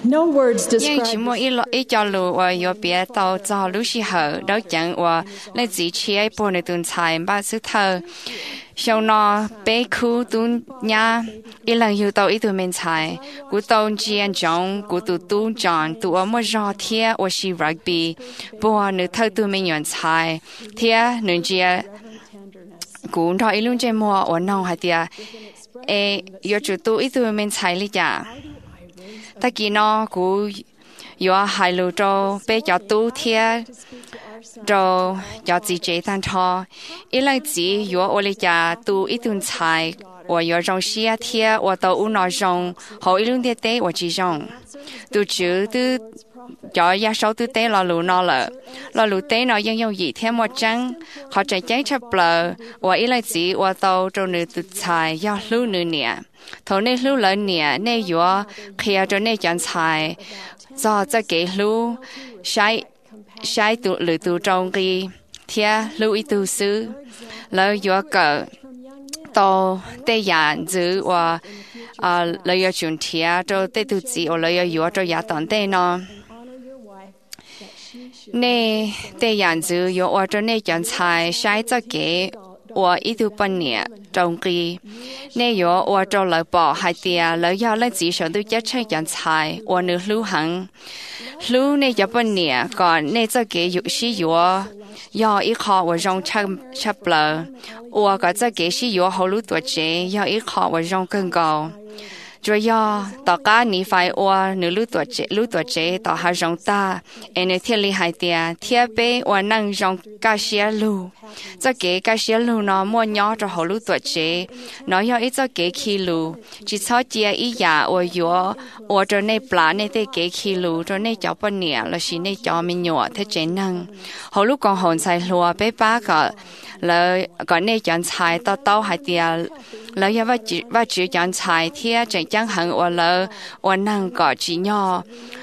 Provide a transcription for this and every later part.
No words 因只 describe 么一条路我有别到找路时候，都讲我来自己一半的顿菜，把石头。sau nó bé khu tu nhà ít lần hiểu tàu ít tu mình xài cú tàu chiên trong cú tu chọn tu ở một giò thia ở si rugby bùa nữ thâu tu mình nhận xài thia nữ chia cú đó ít luôn chơi mua ở nông hay thia yêu chủ tu ít tu mình xài lý giả ta kia nó cú yêu hai lô trâu bé cho tu thia rồi giờ chỉ chế tan thọ, ít lần chỉ yo ở lại nhà tu ít tuần菜，我有种事天我都有那种，好一两天的我只种，都知都giờ ya sau tư tế là lù nó là lù tế nóยัง用一天么真，好在真吃不了，我一来子我到做你的菜要卤你呢，头那卤了呢，那药开着那样菜，做这给卤晒tu lử tu trong cái thia lưu ý tu sư lời yo cờ to tây giản giữ và lời yo chuẩn thia cho tây tu chỉ ở lời yo cho giá tận tây nó nè tây giản giữ yo ở cho nè giản sai sai cho cái và ý tu bên nè trong cái nè yo ở cho lời bỏ hai tia lời yo lên chỉ sợ tu chết chơi giản sai và nữ lưu hằng lưu nè giờ bên nè còn nè cho cái dụ sĩ yo yo ít khó và rong chấp lờ và có cho cái sĩ yo hậu lưu tuổi trẻ yo ít khó và rong更高rồi yo tất cả ni phải và nữ lưu tuổi trẻ tất hai rong ta anh thiên lý hai tia thiên bê và năng rong cá xía lưu cho cái cá xía lưu nó mua nhỏ cho hậu lưu tuổi trẻ nó yo ít cho cái khi lưu chỉ cho chia ít giả và yo và cho nên plá nên thế cái khi lưu cho nên cháu bên nè là chỉ nên cháu mình nhỏ thế chế năng hậu lưu còn hồn sai lúa bé ba cả là còn nên chọn菜到还点了要把只讲菜贴整讲很我了我能搞只鸟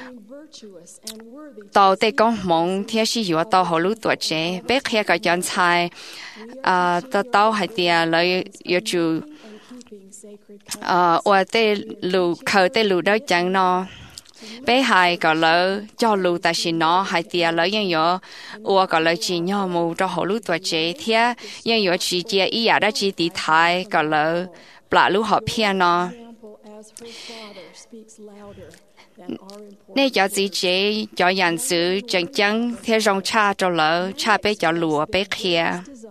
到这个梦贴是有到好路多者别看个讲菜到还点了有就我的路口的路都讲咯bé hai có lỡ cho lù ta xin nó hai tia lỡ nhưng yo ua có lỡ chỉ nhau mù cho họ lù tuổi trẻ thia nhưng yo chỉ chia ý đã chỉ tí thái có lỡ bả lù họ phiền nó nên cho gì chế cho nhận sự chân chân theo dòng cha cho lỡ cha bé cho lùa bé kia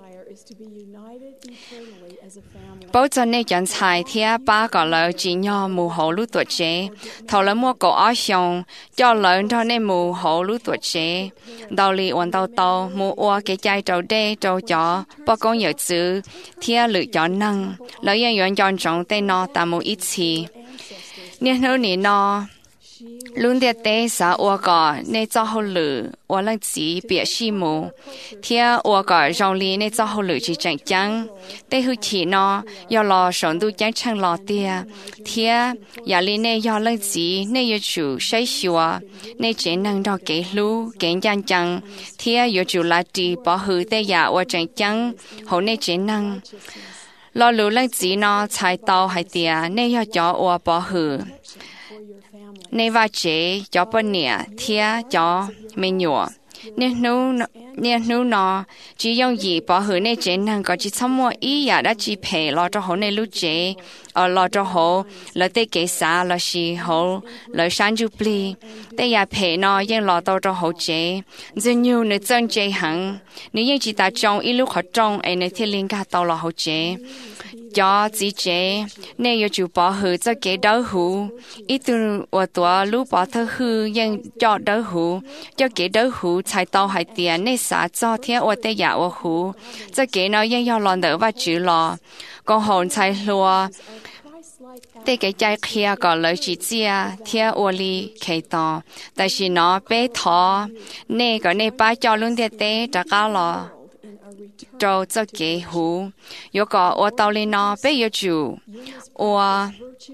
bố cho nên chọn菜贴ba個lỡ chỉ nhau mù hậu lú tuổi trẻ thầu lỡ mua cổ áo xong cho lỡ cho nên mù hậu lú tuổi trẻ đầu lì hoàn đầu mù qua cái chai trâu đê trâu chó bao con nhiều chữ贴lựa chọn năng lỡ yên chọn trong tên nó ta mù ít chi nên hơn nè nó luôn địa tế xã ua gò nên cho hậu lử ua lăng chỉ bịa xì mù thia ua gò rong lý nên cho hậu lử chỉ chẳng chăng tế hư chỉ nó do lò sống tu chẳng chẳng lò tia thia giả lý nên do lăng chỉ nên yêu chủ say xua nên chế năng đo kế lưu kế chẳng chẳng thia yêu chủ là trì bỏ hư tế giả ua chẳng chăng hậu nên chế năng lò lử lăng chỉ nó chạy tàu hay tia nên do cho ua bỏ hư nên va chế cho bên nè thia cho mình nhỏ nên nu nó chỉ dùng gì bỏ hư nên chế năng có chỉ xong mua ý ya đã chỉ phe lo cho họ nên lúc chế lo cho họ lo tê kế xa lo xì họ lo sáng chụp li tê ya phe nó yên lo tao cho họ chế giờ nhiều nơi chân chế hẳn nếu như chỉ ta trong ít lúc họ trong ấy nơi thiên linh cả tao lo họ chế cho chỉ chế nên yêu chủ bỏ hư cho kế đấu hữu ít từ ở tuổi lúc bỏ thơ hư nhưng cho đấu hữu cho kế đấu hữu chạy tàu hải tiền nên xã cho thiên ở tây giả ở hữu cho kế nó nhưng do lòn đỡ và chữ lò còn hồn chạy lùa tây cái trái kia có lợi chỉ chia thiên ở li kề tò tại vì nó bé thọ nên cái này ba cho luôn địa tế trả cao lò cho cái hú,有个我到里呢，别有主，我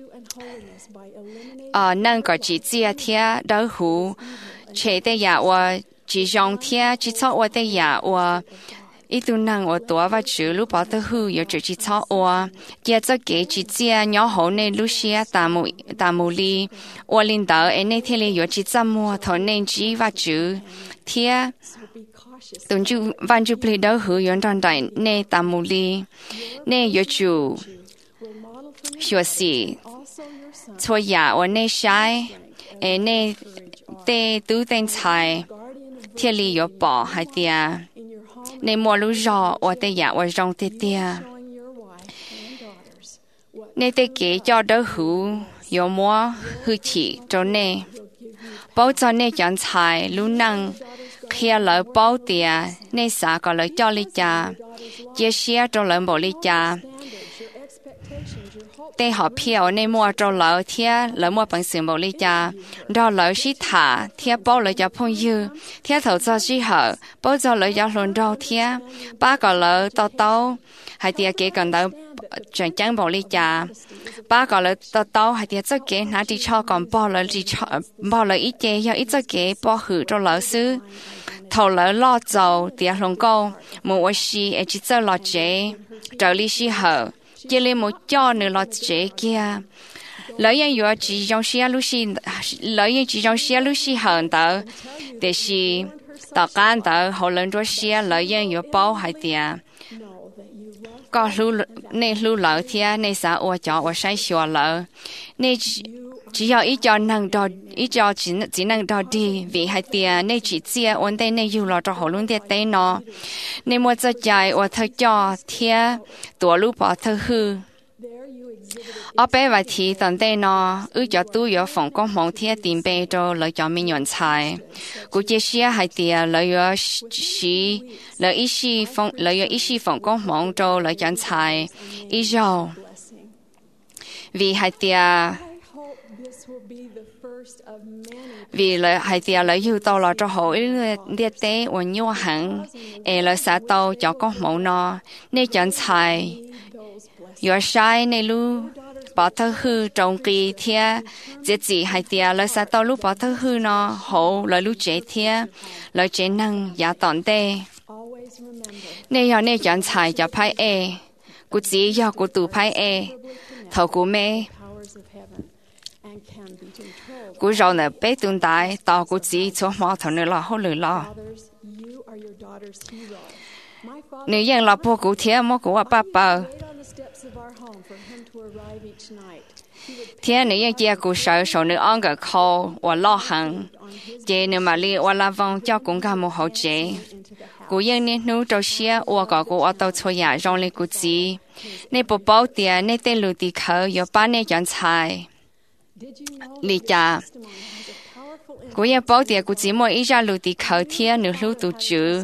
能个自己贴到hú，切的呀我只用贴只做我的呀我 ít tu năng ở tua và chữ lúc bỏ tới hư giờ chữ chỉ cho ở giờ cho kế chỉ chia nhỏ hậu nên lúc xia tà mù li ở linh đạo em nên thiên li giờ chỉ cho mua thọ nên chỉ và chữ thia tuần chu văn chu plei đâu hư yon trong đại nên tà mù li nên giờ chủ xua xì cho nhà ở nên sai em nên tê tu tên sai thiên li giờ bỏ hai tia nên mua lúa rò ở tây nhà ở trong tây tia nên tây kế cho đỡ hữu giờ mua hư chỉ cho nên bao giờ nên chọn xài lúa năng khi lỡ bao tia nên xã có lỡ cho lý cha chia sẻ cho lỡ bộ lý cha tây họ phiếu nên mua cho lỡ thia lỡ mua bằng sự bộ lý cha đó lỡ sĩ thả thia bao lỡ cho phong dư thia thầu cho sĩ hở bao giờ lỡ cho luôn đâu thia ba có lỡ tao hai tia kế còn đâu chẳng chẳng bộ lý cha ba có lỡ tao hai tia chắc kế nãy đi cho còn bao lỡ ít kế do ít chắc kế bao hử cho lỡ xứ thầu lỡ lo dầu tia luôn câu mua xí em chỉ cho lo chế trợ lý sĩ hở chỉ lấy một cho nữa là chế kia lợi dụng vừa chỉ trong xe lúc xí lợi dụng chỉ trong xe lúc xí hơn tờ để xí tờ can tờ họ lên cho xe lợi dụng vừa bao hai tiền có lưu lợi thì nên xã ở chỗ ở sai sửa lợi nên chỉ có ít cho năng đó ít cho chỉ năng đó đi vì hai tiền nên chỉ chia ổn định nên yêu lo cho họ luôn tiền tây nó nên mua cho chạy ở thợ cho thì tổ lúc bỏ thợ hư ở bên ngoài thì tận đây nó cho tôi có phòng công mong thì tiền bê cho lợi cho mình nhận xài cụ chia sẻ hai tiền lợi có xí lợi ít xí phòng công mong cho lợi nhận xài ít rồi vì hai tiền vì lợi hai tia lợi yêu tàu là cho họ liệt tế và nhiều hẳn lợi xã tàu cho con mẫu nó nên chọn xài giờ sai nên lu bỏ thơ hư trong kỳ thia chỉ hai tia lợi xã tàu lu bỏ thơ hư nó hậu lợi lu chế thia lợi chế năng giá tòn tê nên giờ nên chọn xài cho phái cụ chỉ giờ cụ tụ phái thầu cụ mê cú rau nè bé tuần đại tao cú chỉ cho mỏ thằng này là hỗ lười lo nếu như là bố cú thiệt mỏ cú bà thiệt nếu như chia cú sợ nữa ăn cái khô và lo hàng chế nếu mà li và làm vòng cho cũng cả một hậu chế cú yên nên nấu trâu xía và cả cú ở tàu cho nhà rong lên cú chỉ nên bố bảo tiền nên tên lụt đi khờ giờ ba nên chọn xài lý cha cô yên bảo địa cô chỉ mua ít ra lụt đi khởi thiên nửa lụt tụ chữ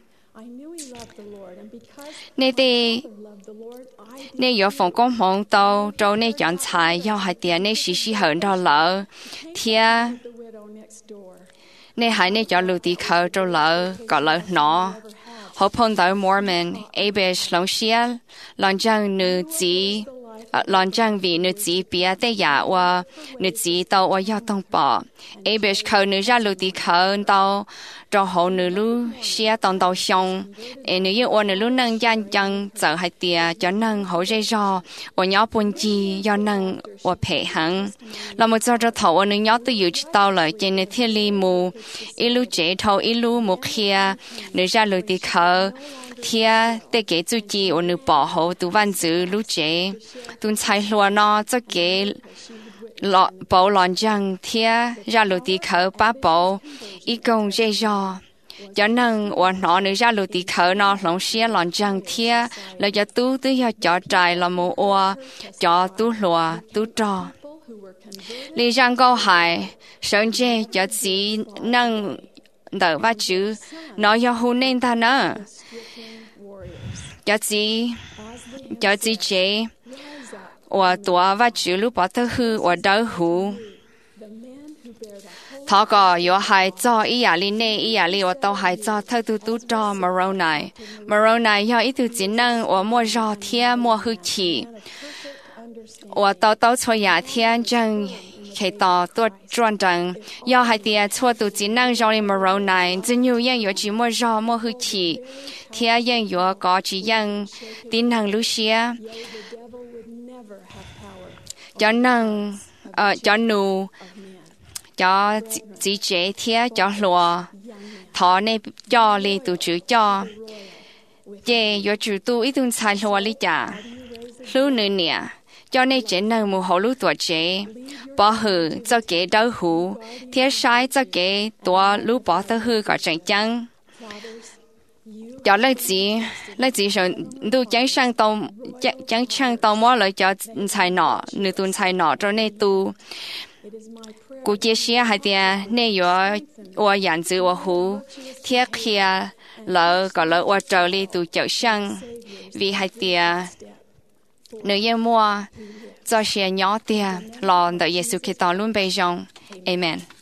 nên đi nên giờ phòng công mong tàu trâu nên chọn xài do hai tiền nên xí hận đó lỡ thiên nên hai nên chọn lụt đi khởi trâu lỡ có lỡ nó họ phong tới Mormon Abish long xia long trang nữ chỉ lòng trang vì nữ chỉ bia tây giả và nữ chỉ tàu và giao thông bỏ Abish khâu nữ ra lụt đi khâu tàu cho họ nữ lu xia tàu tàu xong nữ yêu và nữ lu nâng gian chân giờ hai tia cho nâng hậu dây rò và nhỏ buồn chi do nâng và phê hẳn là một cho thầu và nữ nhỏ tự dự tàu lại trên nữ thiên li mù ilu chế thầu ilu một kia nữ ra lụt đi khâu thia để kế chú chi ở nữ bỏ hậu tu văn chữ lũ chế tu chạy lúa nó cho kế lọ bảo lòn răng thia ra lụt đi khởi ba bảo ý công dễ dò cho nên ở nó nữ ra lụt đi khởi nó lòng xia lòn răng thia là cho tu tư cho trái là mù oa cho tu lúa tu trò lý răng câu hải sơn dê cho chỉ năng đỡ ba chữ nó do hôn nên ta nữa cho chị chế và tua và chữ lúc bỏ thơ hư và đau hú thọ có有孩做伊雅里内伊雅里我都还做特都都做 Moroni 要一度只能我莫热天莫黑气我都错亚天正 khi tao tôi chuẩn trần do hai tia chua tu chỉ năng cho đi mà rồi này chỉ nhiều yang có chỉ mua rau mua hư chỉ thì yang có chỉ yang tin hàng Lucia cho năng cho nụ cho chỉ chế thiết cho lúa thọ này cho li tu chữ cho chế có chữ tu ít tuần sai lúa li chả lúa nữa nè cho nên chế năng mù hồ lúa tuổi chế bỏ hư cho kế đau hú thiết sai cho kế tua lúa bỏ tơ hư có trận trắng cho lấy gì rồi tu chẳng sang tàu mua lại cho xài nọ nửa tuần xài nọ cho nên tu cụ chia sẻ hai tia nên có ở nhận giữ ở hú thiết kia lỡ có lỡ ở trở đi tu chợ sang vì hai tia nếu như mua cho xe nhỏ tia lo đợi Giêsu Kitô luôn bây giờ amen.